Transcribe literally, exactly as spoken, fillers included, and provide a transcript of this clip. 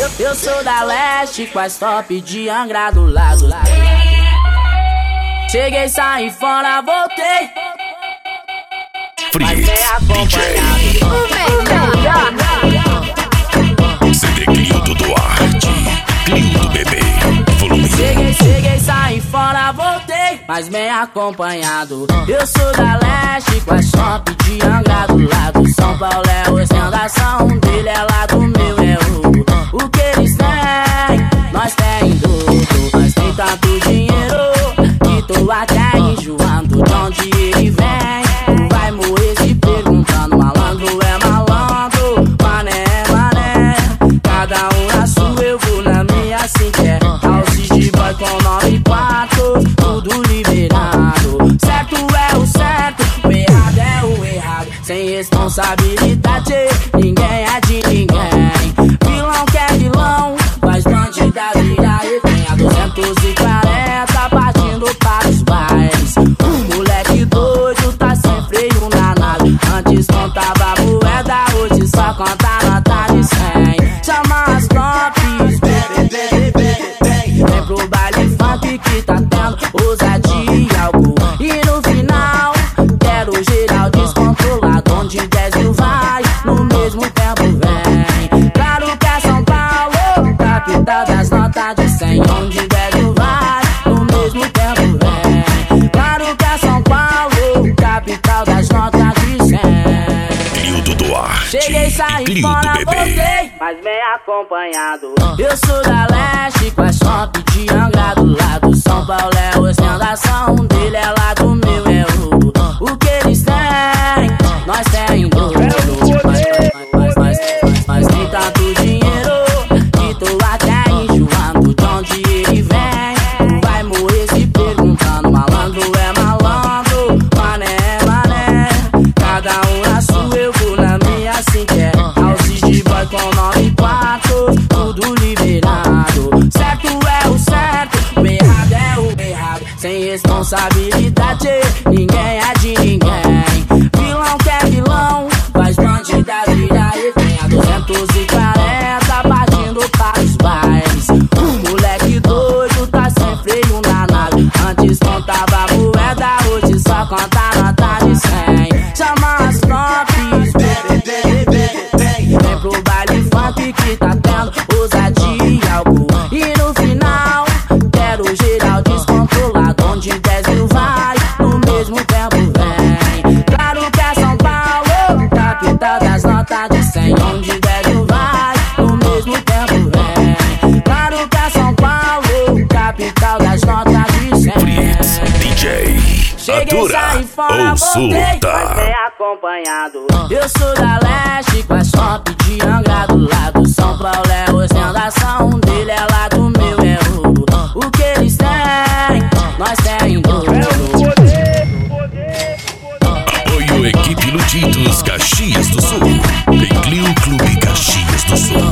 Eu, eu sou da leste, com as top de Angra do lado. Cheguei, saí fora, voltei. Fritz D J. C D Clio Duarte, Clio do Bebê, volume. Cheguei, cheguei, saí fora, voltei, mas bem acompanhado. Eu sou da leste, com as top de Angra do lado. São Paulo é ostentação, um dele é lá do meu é roubo. O que eles têm, nós tem tudo. Mas tem tanto dinheiro que tô até enjoando. De onde ele vem, tu vai morrer se perguntando. Malandro é malandro, mané é mané. Cada um na sua, eu vou na minha, assim que é. House de boy com nove quartos, tudo liberado. Certo é o certo, o errado é o errado. Sem responsabilidade, ninguém é de ninguém. Vilão que é vilão, faz bandida virar refém. A duzentos e quarenta partindo para os bailes. O moleque doido tá sem freio na nave. Antes contava moeda, hoje só conta nota de cem. Chama as tops, vem, vem, vem, vem. Vem pro baile funk que tá tendo ousadia e álcool. E no final, quero geral descontrolado. Onde dez mil vai, no mesmo tempo vem. Claro que é São Paulo, capital das notas de cem. Onde dez mil vai, no mesmo tempo vem. Claro que é São Paulo, capital das notas de cem. Clio do Duarte, Cheguei, saí Clio fora, do Bebê. voltei, mas bem acompanhado. Eu sou da leste, com as top de Angra do lado. São Paulo é ostentação, um dele é lá do meu é roubo. O que eles têm, nós tem tudo. Mas, mas, mas, mas, mas tem tanto dinheiro que tô até enjoando. De onde ele vem, tu vai morrer se perguntando. Malandro é malandro, mané é mané. Cada um na sua, eu vou na minha, assim que é. House de boy com nove quartos, tudo liberado. Certo é o certo, o errado é o errado. Sem responsabilidade, ninguém é de ninguém. Vilão que é vilão, faz bandida virar refém. A duzentos e quarenta partindo para os bailes. O moleque doido tá sem freio na nave. Antes contava moeda, hoje só conta nota de cem. Chama as tops, vem, vem, vem, vem. Vem pro baile funk que tá tendo ousadia e álcool. E no final, quero geral descontrolado. Onde dez mil vai, no mesmo tempo vem. Claro que é São Paulo, capital das notas de cem. Onde dez mil vai, no mesmo tempo vem. Claro que é São Paulo, capital das notas de cem. Fritz D J. Cheguei, Atura saí fora, ou voltei, mas solta. bem acompanhado. Eu sou da leste, com as top de Angra do lado. São Paulo é ostentação, um dele é lá do meu é roubo. O que eles têm, nós tem tudo. Apoio Equipe Luditos Caxias do Sul. Clio Clube Caxias do Sul.